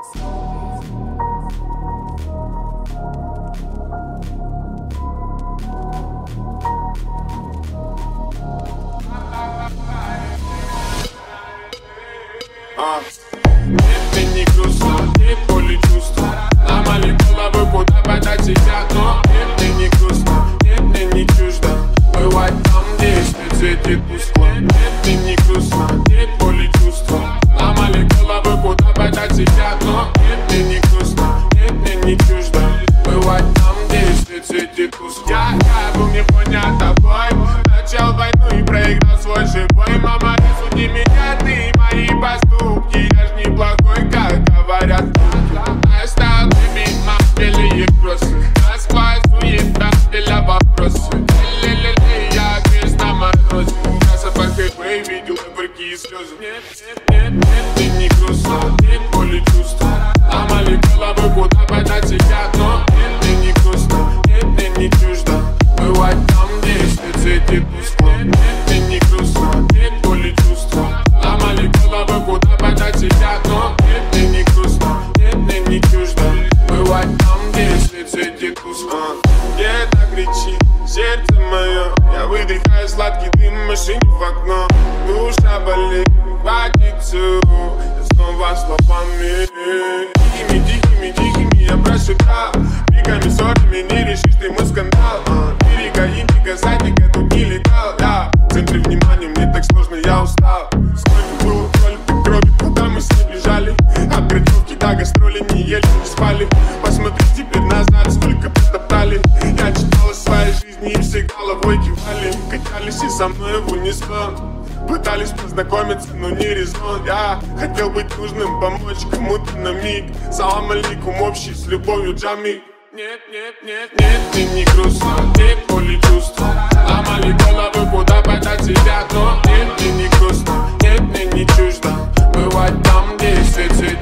Нет, мне не грустно, нет боли чувства. Ломали головы, куда подать тебя, но нет, мне не грустно, нет, мне не чуждо бывать там, где свет светит тускло. Нет, мне не грустно, нет боли чувства. Ломали головы, куда подать тебя, но нет, мне не грустно, нет, мне не чуждо бывать там, где свет светит тускло. Я был не понят тобой, начал войну и проиграл свой же бой. Мама, рассуди меня, ты и мои поступки. Я ж неплохой, как говорят. Оставь мимо белые кроссы, насквозь суета для вопросов. Ле-ле-ле, я грязь на морозе. Краса по ХП видел горькие слезы. Нет, нет, нет, нет, мне не грустно, нет боли чувства. Ломали головы, куда подать тебя, но нет, мне не грустно, нет, мне не чуждо бывать там, где свет светит тускло. Нет, мне не грустно, нет боли чувства. Ломали головы, куда подать тебя, но нет, мне не грустно, нет, мне не чуждо бывать там, где свет светит тускло. Где-то кричит сердце мое, я выдыхаю сладкий дым в машине в окно. Душа болит, хватится, я снова словами. Тихими, я прошептал. Пиками, ссорами, не решишь ты мой скандал. Берега Индика, задника, тут не летал. Я в центре внимания, мне так сложно, я устал. Сколько было крови, куда мы с ней бежали. От градировки до гастроли не ели, не спали. Посмотри теперь назад, сколько потоптали. Я читал о своей жизни и все головой кивали. Качались и со мной в унисон. Пытались познакомиться, но не резон. Я хотел быть нужным, помочь кому-то на миг. Салам алейкум, общий с любовью джами. Нет, нет, нет, нет, мне не грустно, нет боли чувства. Ломали головы, куда подать тебя, но нет, мне не грустно, нет, мне не чуждо бывать там, где свет светит.